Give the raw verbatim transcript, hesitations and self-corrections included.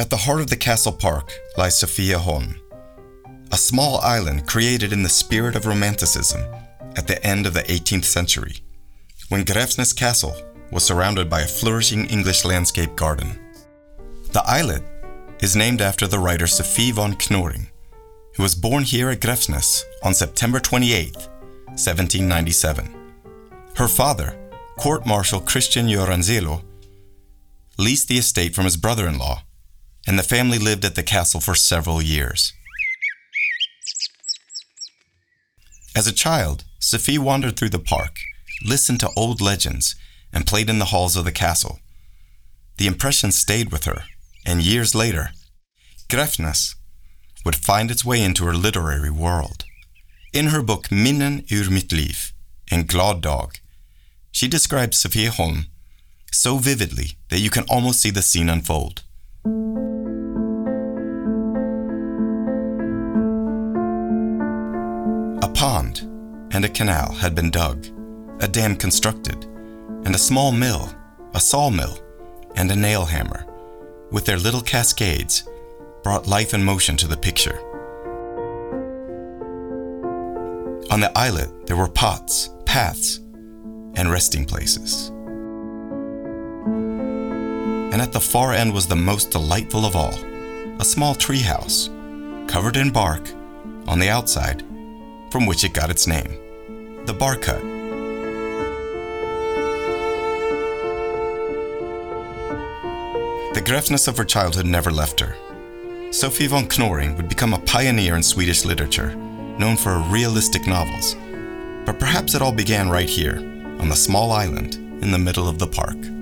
At the heart of the castle park lies Sofieholm, a small island created in the spirit of Romanticism at the end of the eighteenth century, when Grefsnes Castle was surrounded by a flourishing English landscape garden. The islet is named after the writer Sophie von Knorring, who was born here at Grefsnes on September twenty-eighth, seventeen ninety-seven. Her father, Court Marshal Christian Joranzelo, leased the estate from his brother-in-law, and the family lived at the castle for several years. As a child, Sophie wandered through the park, listened to old legends, and played in the halls of the castle. The impression stayed with her, and years later, Grefsnes would find its way into her literary world. In her book Minnen ur mitt liv and Glad dag, she describes Sofieholm so vividly that you can almost see the scene unfold. A pond and a canal had been dug, a dam constructed, and a small mill, a sawmill, and a nail hammer, with their little cascades, brought life and motion to the picture. On the islet, there were pots, paths, and resting places. And at the far end was the most delightful of all, a small tree house, covered in bark, on the outside, from which it got its name, the Bark Hut. The Grefsnes of her childhood never left her. Sophie von Knorring would become a pioneer in Swedish literature, known for her realistic novels. But perhaps it all began right here, on the small island in the middle of the park.